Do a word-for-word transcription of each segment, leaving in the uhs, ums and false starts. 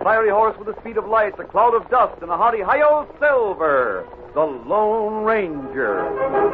fiery horse with the speed of light, a cloud of dust, and a hearty hi-yo Silver, the Lone Ranger.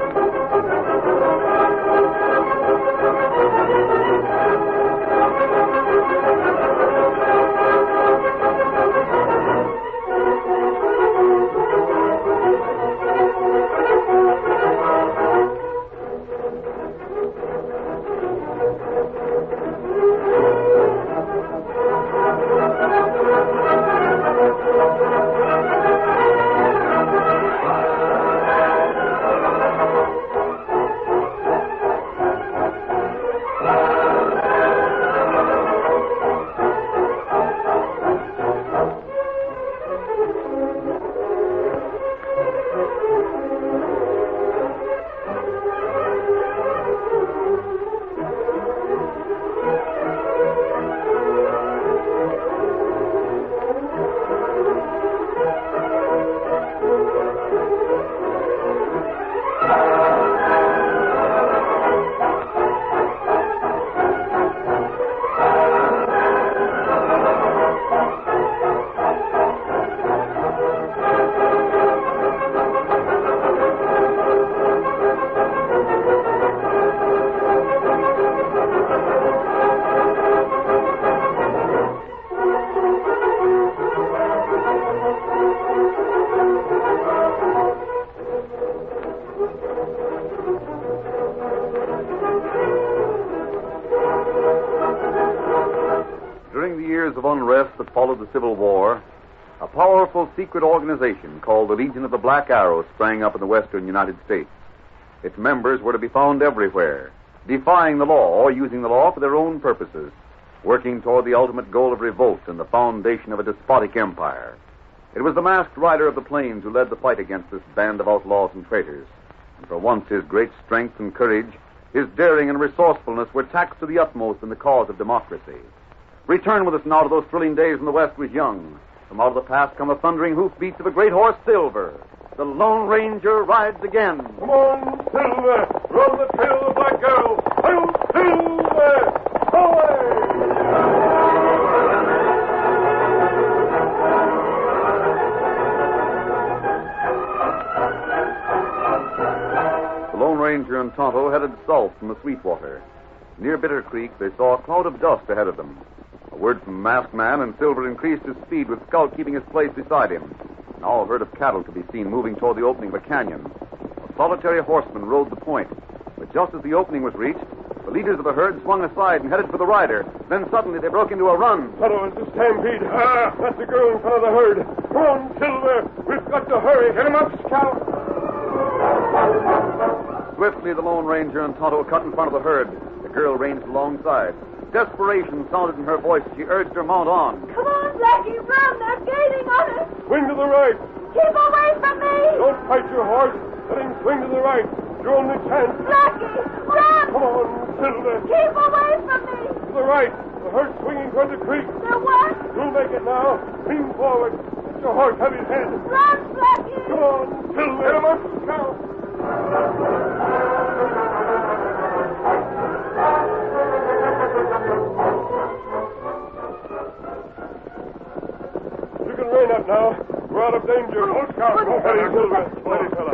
Of unrest that followed the Civil War, a powerful secret organization called the Legion of the Black Arrow sprang up in the western United States. Its members were to be found everywhere, defying the law or using the law for their own purposes, working toward the ultimate goal of revolt and the foundation of a despotic empire. It was the masked rider of the plains who led the fight against this band of outlaws and traitors. And for once his great strength and courage, his daring and resourcefulness were taxed to the utmost in the cause of democracy. Return with us now to those thrilling days when the West was young. From out of the past come the thundering hoofbeats of a great horse, Silver. The Lone Ranger rides again. Come on, Silver! Roll the tail of the Black Arrow! Hail, Silver! Away! The Lone Ranger and Tonto headed south from the Sweetwater. Near Bitter Creek, they saw a cloud of dust ahead of them. A word from the masked man, and Silver increased his speed, with Scout keeping his place beside him. Now a herd of cattle could be seen moving toward the opening of a canyon. A solitary horseman rode the point, but just as the opening was reached, the leaders of the herd swung aside and headed for the rider. Then suddenly they broke into a run. Tonto, it's a stampede. Ah, that's the girl in front of the herd. Come on, Silver. We've got to hurry. Get him up, Scout. Swiftly, the Lone Ranger and Tonto cut in front of the herd. The girl ranged alongside. Desperation sounded in her voice as she urged her mount on. Come on, Blackie, run! They're gaining on us! Swing to the right. Keep away from me! Don't fight your horse. Let him swing to the right. Your only chance. Blackie, run! Come on, Silver. Keep away from me! To the right. The herd's swinging toward the creek. They're what? You'll make it now. Lean forward. Let your horse have his head. Run, Blackie! Come on, Silver. Get him up, Scout. Rain up now. We're out of danger. Hold Scout. Go steady, Silver. Steady, fella.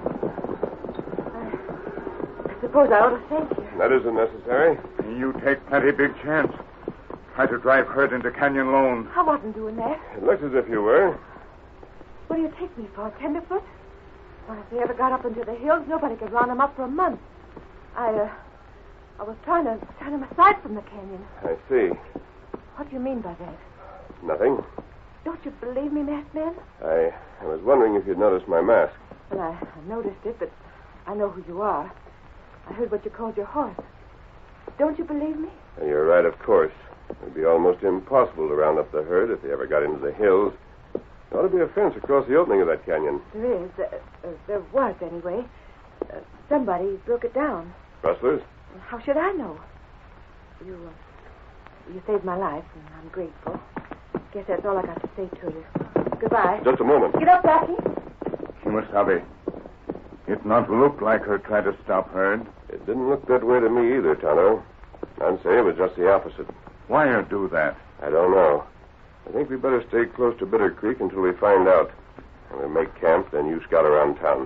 I suppose I ought to thank you. That isn't necessary. You take plenty big chance. Try to drive herd into Canyon Lone. I wasn't doing that. It looks as if you were. What do you take me for, tenderfoot? Well, if they ever got up into the hills, nobody could round them up for a month. I, uh, I was trying to turn them aside from the canyon. I see. What do you mean by that? Nothing. Don't you believe me, masked man? I, I was wondering if you'd noticed my mask. Well, I, I noticed it, but I know who you are. I heard what you called your horse. Don't you believe me? And you're right, of course. It'd be almost impossible to round up the herd if they ever got into the hills. There ought to be a fence across the opening of that canyon. There is. Uh, uh, there was, anyway. Uh, somebody broke it down. Rustlers? How should I know? You, uh, you saved my life, and I'm grateful. Guess that's all I got to say to you. Goodbye. Just a moment. Get up, Blackie. Kimasabi, it not look like her try to stop herd. It didn't look that way to me either, Tonto. I'd say it was just the opposite. Why her do that? I don't know. I think we better stay close to Bitter Creek until we find out. And we'll make camp, then you scout around town.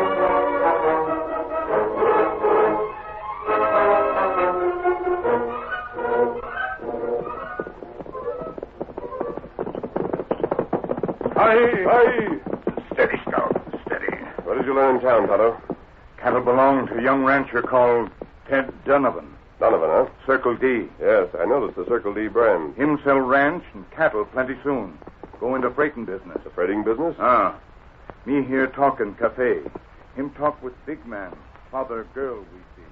Hi! Hi! Steady, Scout. Steady. What did you learn in town, Tonto? Cattle belong to a young rancher called Ted Donovan. Donovan, huh? Circle D. Yes, I noticed the Circle D brand. Him sell ranch and cattle plenty soon. Go into freighting business. The freighting business? Ah. Me here talking cafe. Him talk with big man. Father girl we see.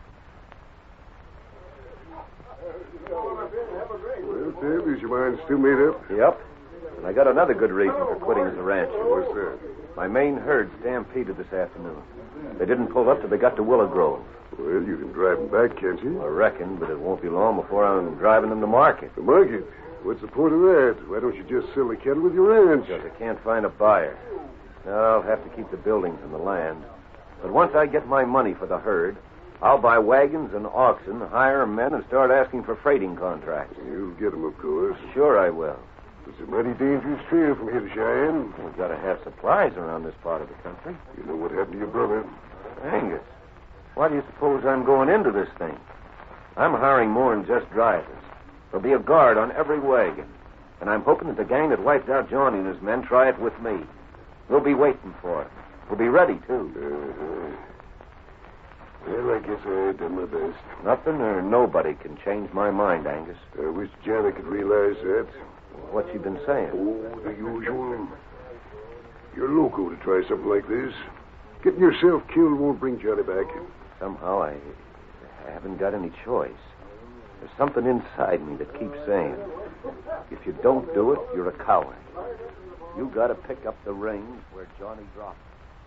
Well, Ted, is your mind still made up? Yep. And I got another good reason for quitting as a rancher. What's that? My main herd stampeded this afternoon. They didn't pull up till they got to Willow Grove. Well, you can drive them back, can't you? I reckon, but it won't be long before I'm driving them to market. The market? What's the point of that? Why don't you just sell the cattle with your ranch? Because I can't find a buyer. Now, I'll have to keep the buildings and the land. But once I get my money for the herd, I'll buy wagons and oxen, hire men, and start asking for freighting contracts. You'll get them, of course. Sure I will. It's a mighty dangerous trail from here to Cheyenne. We've got to have supplies around this part of the country. You know what happened to your brother? Angus, why do you suppose I'm going into this thing? I'm hiring more than just drivers. There'll be a guard on every wagon. And I'm hoping that the gang that wiped out Johnny and his men try it with me. We'll be waiting for it. We'll be ready, too. Uh-huh. Well, I guess I done my best. Nothing or nobody can change my mind, Angus. I wish Johnny could realize that. What's he been saying? Oh, the usual. You're loco to try something like this. Getting yourself killed won't bring Johnny back. Somehow I, I haven't got any choice. There's something inside me that keeps saying, if you don't do it, you're a coward. You got to pick up the reins where Johnny dropped.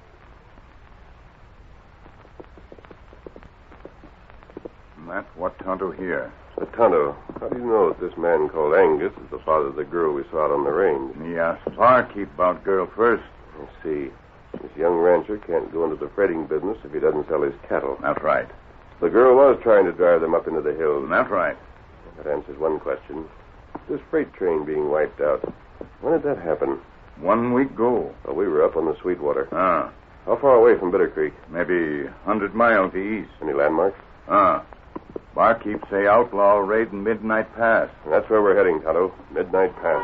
And that's what Tonto here. So, Tonto, how do you know that this man called Angus is the father of the girl we saw out on the range? Me asked barkeep about girl first. I see. This young rancher can't go into the freighting business if he doesn't sell his cattle. That's right. The girl was trying to drive them up into the hills. That's right. That answers one question. This freight train being wiped out, when did that happen? One week go. Well, we were up on the Sweetwater. Ah. How far away from Bitter Creek? Maybe a hundred miles to east. Any landmarks? Ah. Barkeep say outlaw raiding Midnight Pass. And that's where we're heading, Tonto. Midnight Pass.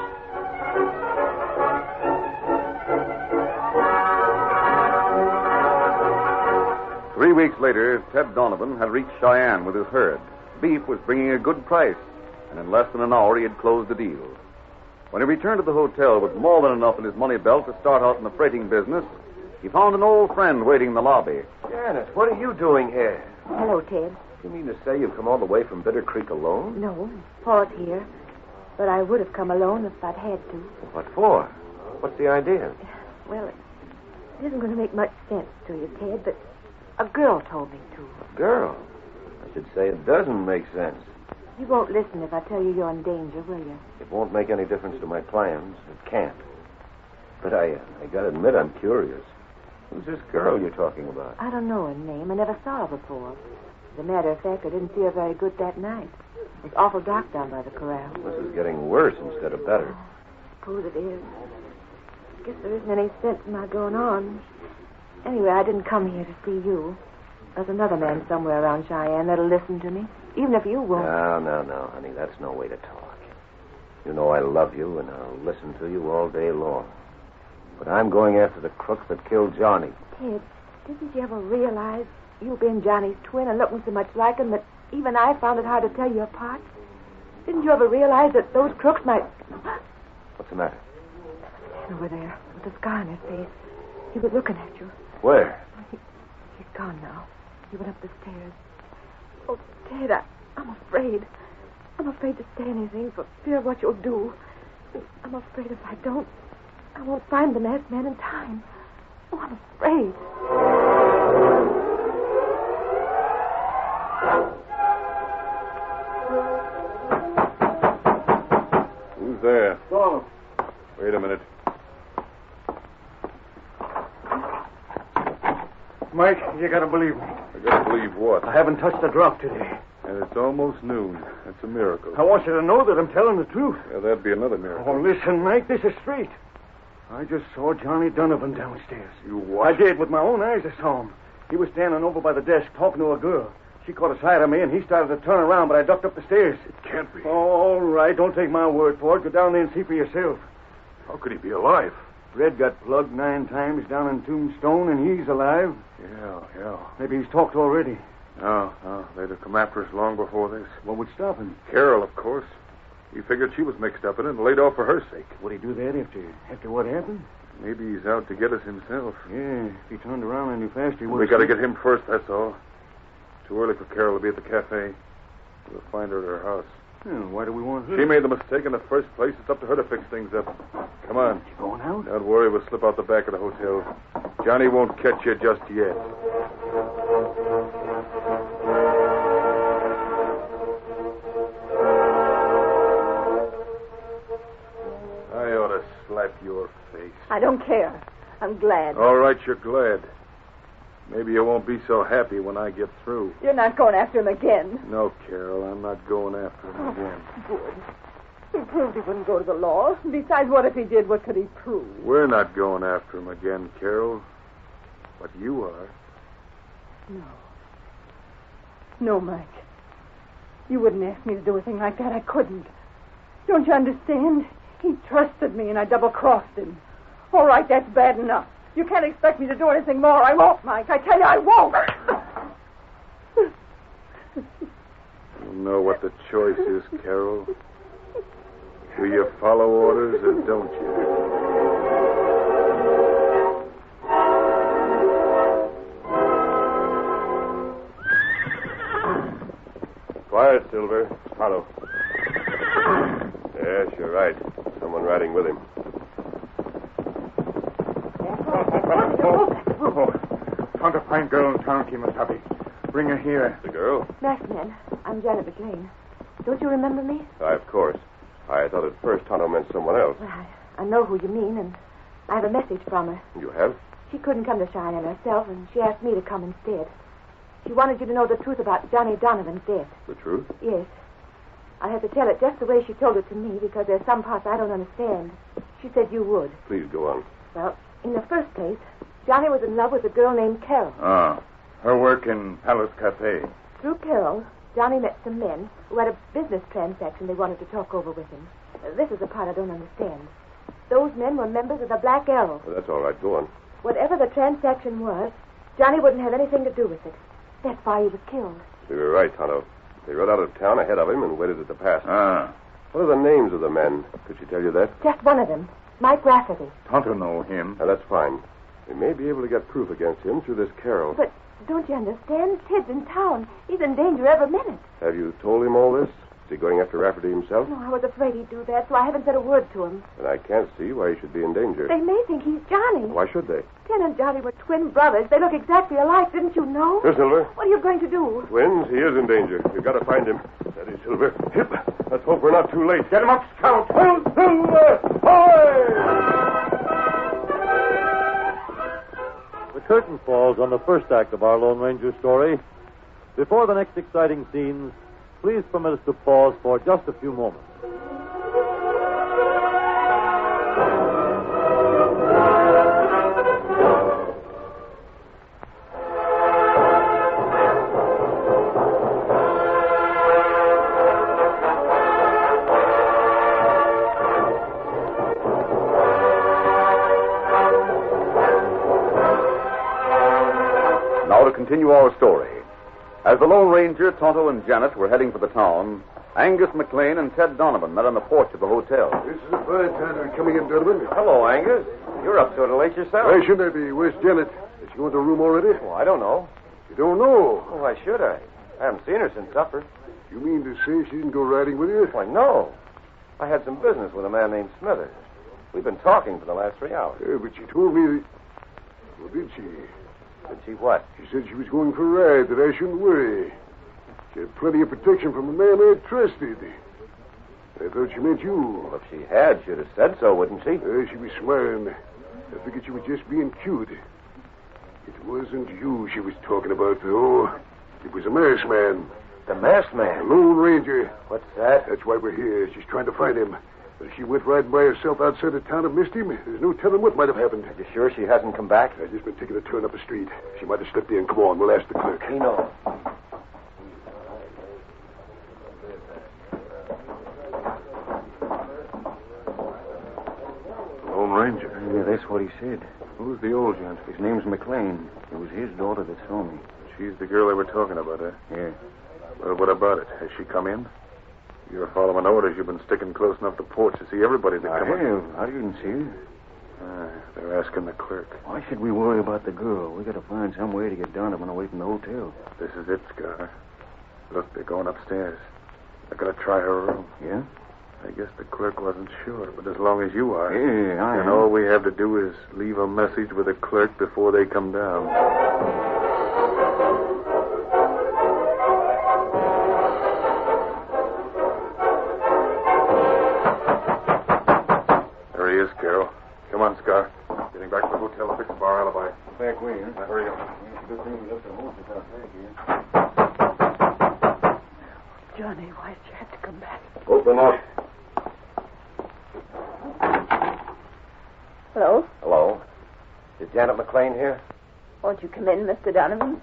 Three weeks later, Ted Donovan had reached Cheyenne with his herd. Beef was bringing a good price, and in less than an hour he had closed the deal. When he returned to the hotel with more than enough in his money belt to start out in the freighting business, he found an old friend waiting in the lobby. Janice, what are you doing here? Hello, Ted. You mean to say you've come all the way from Bitter Creek alone? No, Paul's here. But I would have come alone if I'd had to. What for? What's the idea? Well, it isn't going to make much sense to you, Ted, but a girl told me to. A girl? I should say it doesn't make sense. You won't listen if I tell you you're in danger, will you? It won't make any difference to my plans. It can't. But I, I gotta admit, I'm curious. Who's this girl you're talking about? I don't know her name. I never saw her before. As a matter of fact, I didn't see her very good that night. It was awful dark down by the corral. This is getting worse instead of better. I suppose it is. I guess there isn't any sense in my going on. Anyway, I didn't come here to see you. There's another man somewhere around Cheyenne that'll listen to me, even if you won't. No, no, no, honey. That's no way to talk. You know I love you, and I'll listen to you all day long. But I'm going after the crook that killed Johnny. Ted, didn't you ever realize you being Johnny's twin and looking so much like him that even I found it hard to tell you apart? Didn't you ever realize that those crooks might... What's the matter? Over there, with the scar on his face. He was looking at you. Where? He, he's gone now. He went up the stairs. Oh, Ted, I, I'm afraid. I'm afraid to say anything for fear of what you'll do. I'm afraid if I don't, I won't find the masked man in time. Oh, I'm afraid. Who's there? Donald. Wait a minute. Mike, you gotta believe me. I gotta believe what? I haven't touched a drop today. And it's almost noon. That's a miracle. I want you to know that I'm telling the truth. Yeah, that'd be another miracle. Oh, listen, Mike, this is straight. I just saw Johnny Donovan downstairs. You what? I did. With my own eyes, I saw him. He was standing over by the desk talking to a girl. She caught a sight of me, and he started to turn around, but I ducked up the stairs. It can't be. Oh, all right. Don't take my word for it. Go down there and see for yourself. How could he be alive? Red got plugged nine times down in Tombstone, and he's alive. Yeah, yeah. Maybe he's talked already. No, no. They'd have come after us long before this. What would stop him? Carol, of course. He figured she was mixed up in it and laid off for her sake. Would he do that after, after what happened? Maybe he's out to get us himself. Yeah, if he turned around any faster, he would. We got to get him first, that's all. Too early for Carol to be at the cafe. We'll find her at her house. Yeah, why do we want her? She made the mistake in the first place. It's up to her to fix things up. Come on. She going out? Don't worry, we'll slip out the back of the hotel. Johnny won't catch you just yet. I ought to slap your face. I don't care. I'm glad. All right, you're glad. Maybe you won't be so happy when I get through. You're not going after him again. No, Carol, I'm not going after him again. Good. He proved he wouldn't go to the law. Besides, what if he did? What could he prove? We're not going after him again, Carol. But you are. No. No, Mike. You wouldn't ask me to do a thing like that. I couldn't. Don't you understand? He trusted me, and I double-crossed him. All right, that's bad enough. You can't expect me to do anything more. I won't, Mike. I tell you, I won't. You know what the choice is, Carol. Do you follow orders or don't you? Quiet, Silver. Follow. Yes, you're right. Someone riding with him. Oh, found a fine girl in town, Kimasabi. Bring her here. The girl? Masked man, I'm Janet McLean. Don't you remember me? Why, of course. I thought at first Tonto meant someone else. Well, I, I know who you mean, and I have a message from her. You have? She couldn't come to Cheyenne herself, and she asked me to come instead. She wanted you to know the truth about Johnny Donovan's death. The truth? Yes. I had to tell it just the way she told it to me, because there's some parts I don't understand. She said you would. Please go on. Well, in the first place, Johnny was in love with a girl named Carol. Ah, her work in Palace Cafe. Through Carol, Johnny met some men who had a business transaction they wanted to talk over with him. Uh, this is the part I don't understand. Those men were members of the Black Arrow. Well, that's all right. Go on. Whatever the transaction was, Johnny wouldn't have anything to do with it. That's why he was killed. You were right, Tonto. They rode out of town ahead of him and waited at the pass. Ah, What are the names of the men? Could she tell you that? Just one of them, Mike Rafferty. Tonto know him. Now, that's fine. We may be able to get proof against him through this Carol. But don't you understand? Ted's in town. He's in danger every minute. Have you told him all this? Is he going after Rafferty himself? No, I was afraid he'd do that, so I haven't said a word to him. And I can't see why he should be in danger. They may think he's Johnny. Why should they? Ted and Johnny were twin brothers. They look exactly alike, didn't you know? Here, Silver. What are you going to do? Twins, he is in danger. We've got to find him. Steady, Silver. Hip. Let's hope we're not too late. Get him up, Scout. Silver! The curtain falls on the first act of our Lone Ranger story. Before the next exciting scenes, please permit us to pause for just a few moments. Now to continue our story. As the Lone Ranger, Tonto, and Janet were heading for the town, Angus McLean and Ted Donovan met on the porch of the hotel. This is a fine time to be coming in, Donovan. Hello, Angus. You're up sort of late yourself. Why shouldn't I be? Where's Janet? Did she go into the room already? Oh, I don't know. You don't know. Oh, why should I? I haven't seen her since supper. You mean to say she didn't go riding with you? Why, no. I had some business with a man named Smithers. We've been talking for the last three hours. Yeah, but she told me that... Well, did she? Did she what? She said she was going for a ride, that I shouldn't worry. She had plenty of protection from a man I trusted. I thought she meant you. Well, if she had, she'd have said so, wouldn't she? Uh, she was smiling. I figured she was just being cute. It wasn't you she was talking about, though. It was a masked man. The masked The man. Lone Ranger. What's that? That's why we're here. She's trying to find him. If she went riding by herself outside of town and missed him, there's no telling what might have happened. You sure she hasn't come back? I've just been taking a turn up the street. She might have slipped in. Come on, we'll ask the clerk. We know. Lone Ranger. Yeah, that's what he said. Who's the old gent? His name's McLean. It was his daughter that saw me. She's the girl they were talking about, eh? Yeah. Well, what about it? Has she come in? You're following orders. You've been sticking close enough to porch to see everybody that I come in. have. I didn't see her. Ah, they're asking the clerk. Why should we worry about the girl? We got to find some way to get Donovan away from the hotel. This is it, Scar. Look, they're going upstairs. They're going to try her room. Yeah? I guess the clerk wasn't sure, but as long as you are. Yeah, I And am. all we have to do is leave a message with the clerk before they come down. There he is, Carol. Come on, Scar. Getting back to the hotel to fix up our alibi. Back way, huh? Now, hurry up. It's a good thing we left the horses out back here. Johnny, why'd you have to come back? Open up. Hello? Hello. Is Janet McLean here? Won't you come in, Mister Donovan?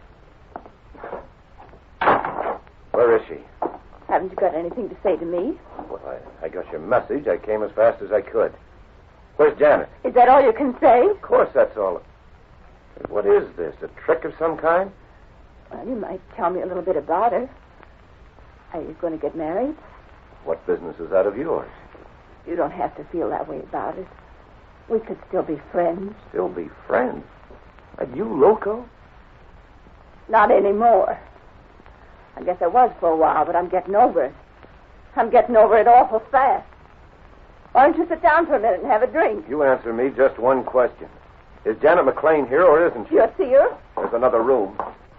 Where is she? Haven't you got anything to say to me? Well, I, I got your message. I came as fast as I could. Where's Janet? Is that all you can say? Of course, that's all. What is this? A trick of some kind? Well, you might tell me a little bit about her. Are you going to get married? What business is that of yours? You don't have to feel that way about it. We could still be friends. Still be friends? Are you loco? Not anymore. I guess I was for a while, but I'm getting over it. I'm getting over it awful fast. Why don't you sit down for a minute and have a drink? You answer me just one question. Is Janet McLean here or isn't she? You'll see her? There's another room.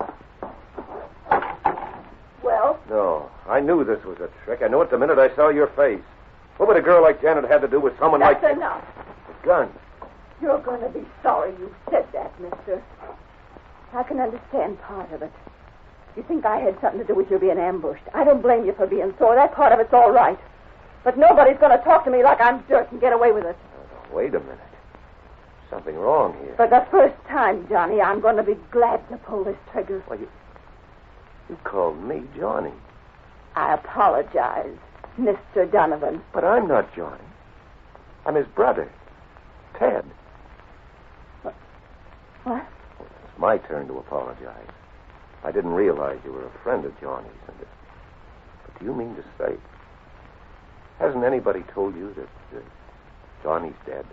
Well? No, I knew this was a trick. I knew it the minute I saw your face. What would a girl like Janet have to do with someone That's like... enough. A gun. You're going to be sorry you said that, mister. I can understand part of it. You think I had something to do with your being ambushed. I don't blame you for being sore. That part of it's all right. But nobody's going to talk to me like I'm dirt and get away with it. Oh, wait a minute. Something wrong here. For the first time, Johnny, I'm going to be glad to pull this trigger. Well, you... You called me Johnny. I apologize, Mister Donovan. But I'm not Johnny. I'm his brother, Ted. What? Well, it's my turn to apologize. I didn't realize you were a friend of Johnny's. And it... But do you mean to say... Hasn't anybody told you that uh, Johnny's dead?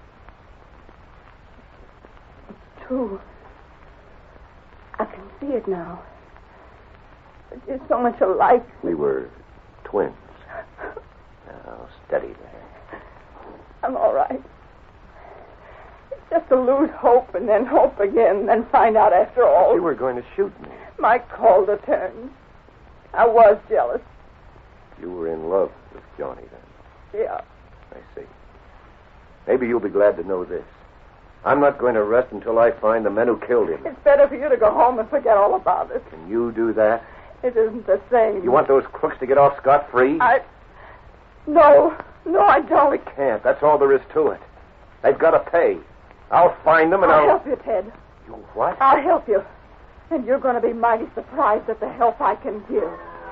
It's true. I can see it now. But you're so much alike. We were twins. Now, steady there. I'm all right. It's just to lose hope and then hope again, then find out after all. You were going to shoot me. My call to turn. I was jealous. You were in love with Johnny then. Yeah. I see. Maybe you'll be glad to know this. I'm not going to rest until I find the men who killed him. It's better for you to go home and forget all about it. Can you do that? It isn't the same. You want those crooks to get off scot-free? I... No. No, I don't. They can't. That's all there is to it. They've got to pay. I'll find them and I'll I'll... help you, Ted. You what? I'll help you. And you're going to be mighty surprised at the help I can give.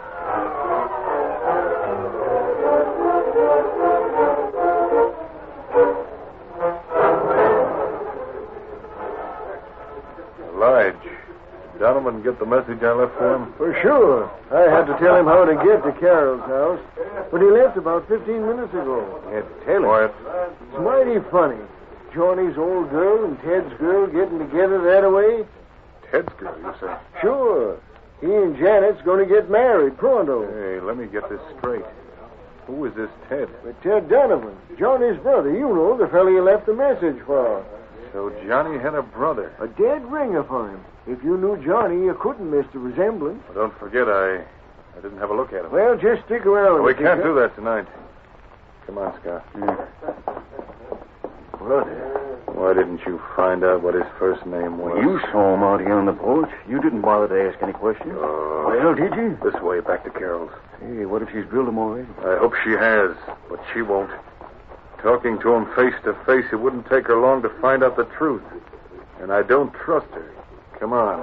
Lige, did Donovan get the message I left for him? For sure. I had to tell him how to get to Carol's house, but he left about fifteen minutes ago. You had to tell him. Quiet. It's mighty funny. Johnny's old girl and Ted's girl getting together that way. Ted's girl, you say? Sure. He and Janet's going to get married pronto. Hey, let me get this straight. Who is this Ted? But Ted Donovan, Johnny's brother, you know, the fellow you left the message for. So Johnny had a brother. A dead ringer for him. If you knew Johnny, you couldn't miss the resemblance. Well, don't forget, I I didn't have a look at him. Well, just stick around. we can't Kicker. do that tonight. Come on, Scott. Brother. Why didn't you find out what his first name was? Well, you saw him out here on the porch. You didn't bother to ask any questions. Oh. Well, did you? This way, back to Carol's. Hey, what if she's drilled him already? I hope she has, but she won't. Talking to him face to face, it wouldn't take her long to find out the truth. And I don't trust her. Come on.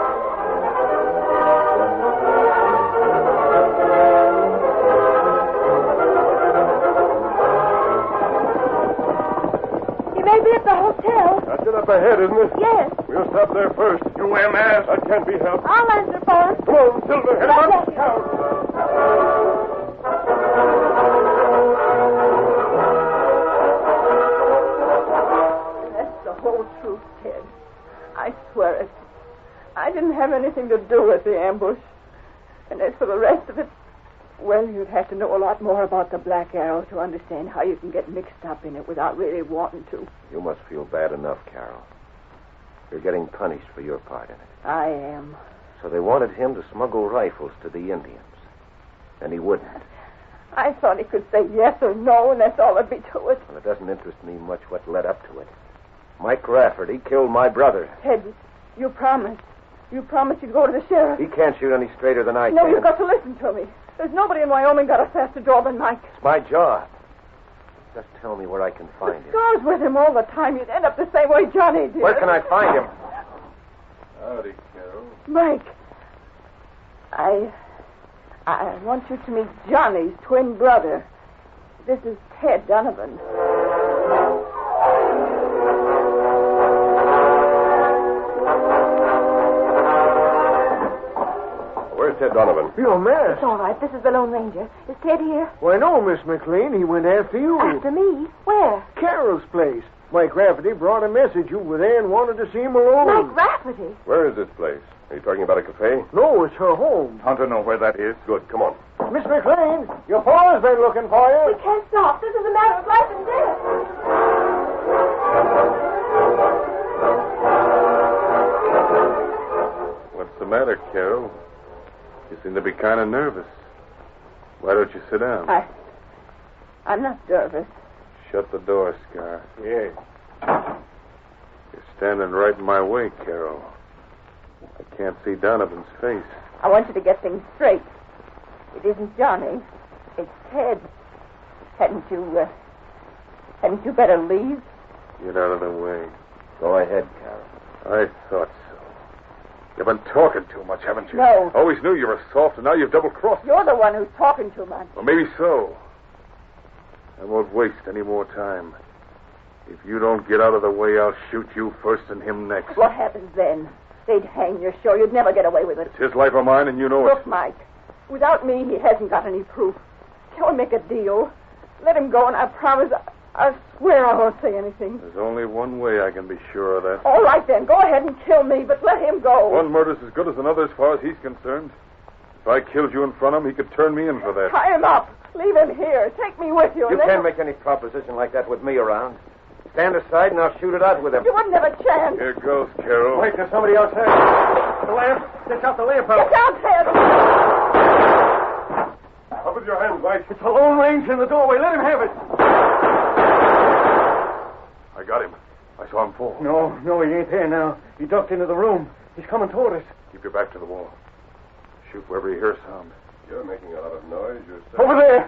He may be at the hotel. That's it up ahead, isn't it? Yes. We'll stop there first. You wear masks. That can't be helped. I'll answer for it. Come on, Silver. Head him Yes, up. yes. That's the whole truth, Ted. I swear it. I didn't have anything to do with the ambush. And as for the rest of it, well, you'd have to know a lot more about the Black Arrow to understand how you can get mixed up in it without really wanting to. You must feel bad enough, Carol. You're getting punished for your part in it. I am. So they wanted him to smuggle rifles to the Indians. And he wouldn't. I thought he could say yes or no, and that's all there'd be to it. Well, it doesn't interest me much what led up to it. Mike Rafferty killed my brother. Ted, you promised. You promised you'd go to the sheriff. He can't shoot any straighter than I No, can. you've got to listen to me. There's nobody in Wyoming got a faster draw than Mike. It's my job. Just tell me where I can find The him. Scar's with him all the time. You'd end up the same way Johnny did. Where can I find him? Howdy, Carol. Mike, I... I want you to meet Johnny's twin brother. This is Ted Donovan. Where's Ted Donovan? Your mask. It's all right. This is the Lone Ranger. Is Ted here? Why, no, Miss McLean. He went after you. After me? Where? Carol's place. Mike Rafferty brought a message you were there and wanted to see him alone. Mike Rafferty. Where is this place? Are you talking about a cafe? No, it's her home. Hunter know where that is? Good. Come on. Miss McLean, your pa's been looking for We you. can't stop. This is a matter of life and death. What's the matter, Carol? You seem to be kind of nervous. Why don't you sit down? I... I'm not nervous. Shut the door, Scar. Yeah. You're standing right in my way, Carol. I can't see Donovan's face. I want you to get things straight. It isn't Johnny. It's Ted. Hadn't you, uh, hadn't you better leave? Get out of the way. Go ahead, Carol. I thought so. You've been talking too much, haven't you? No. Always knew you were soft, and now you've double-crossed. You're the one who's talking too much. Well, maybe so. I won't waste any more time. If you don't get out of the way, I'll shoot you first and him next. What happens then? They'd hang you, sure. You'd never get away with it. It's his life or mine, and you know Look, it. Mike, without me, he hasn't got any proof. Can we make a deal? Let him go, and I promise, I, I swear I won't say anything. There's only one way I can be sure of that. All right, then. Go ahead and kill me, but let him go. One murder's as good as another as far as he's concerned. If I killed you in front of him, he could turn me in for that. Tie him up. Leave him here. Take me with you. You and then can't make any proposition like that with me around. Stand aside and I'll shoot it out with him. You wouldn't have a chance. Here goes, Carol. Wait, there's somebody outside. The lamp. Get out the lamp, Get out. down, Ted. Up with your hands, Mike. It's a Lone Ranger in the doorway. Let him have it. I got him. I saw him fall. No, no, he ain't there now. He ducked into the room. He's coming toward us. Keep your back to the wall. Shoot wherever you hear sound. You're making a lot of noise yourself. Over there.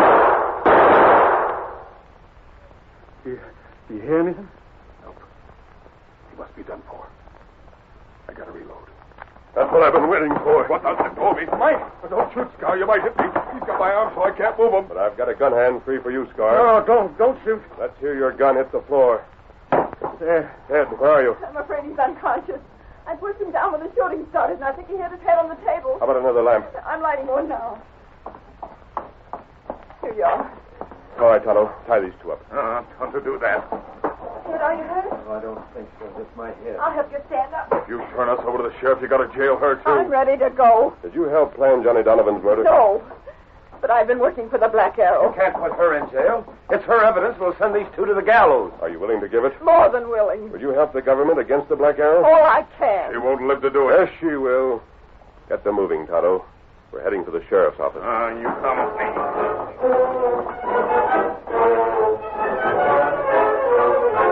Do you, do you hear anything? Nope. He must be done for. I gotta reload. That's what I've been waiting for. What else you told me? Mike! Don't shoot, Scar. You might hit me. He's got my arm so I can't move him. But I've got a gun hand free for you, Scar. No, don't, don't shoot. Let's hear your gun hit the floor. There. Ted, where are you? I'm afraid he's unconscious. I pushed him down when the shooting started, and I think he hit his head on the table. How about another lamp? I'm lighting one now. Here you are. All right, Tonto. Tie these two up. Uh, Hunter, do that. Ted, are you hurt? No, I don't think so. Just my head. I'll help you stand up. If you turn us over to the sheriff, you gotta jail her, too. I'm ready to go. Did you help plan Johnny Donovan's murder? No. But I've been working for the Black Arrow. You can't put her in jail. It's her evidence. We'll send these two to the gallows. Are you willing to give it? More than willing. Would you help the government against the Black Arrow? All I can. She won't live to do it. Yes, she will. Get them moving, Tonto. We're heading to the sheriff's office. Ah, you come with me.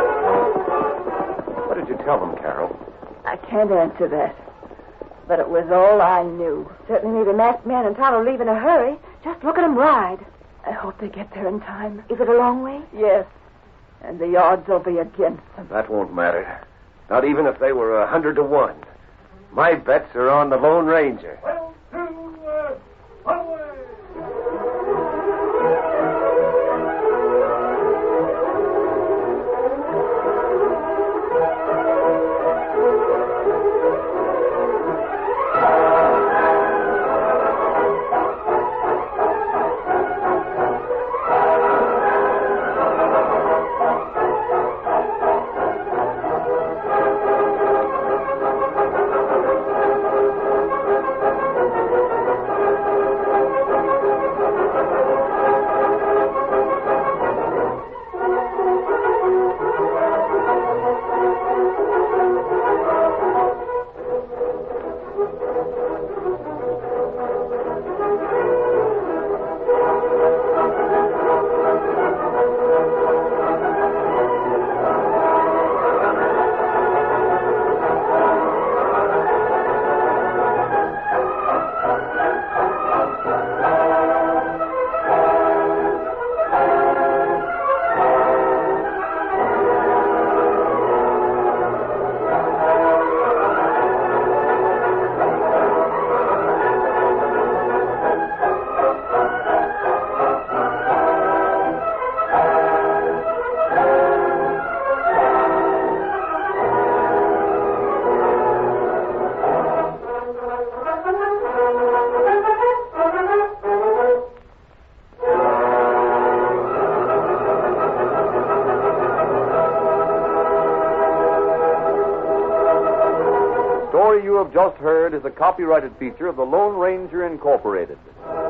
can't answer that. But it was all I knew. Certainly made a masked man and Tonto leave in a hurry. Just look at him ride. I hope they get there in time. Is it a long way? Yes. And the odds will be against them. That won't matter. Not even if they were a hundred to one. My bets are on the Lone Ranger. Well, to, uh, one way. You have just heard is a copyrighted feature of the Lone Ranger Incorporated.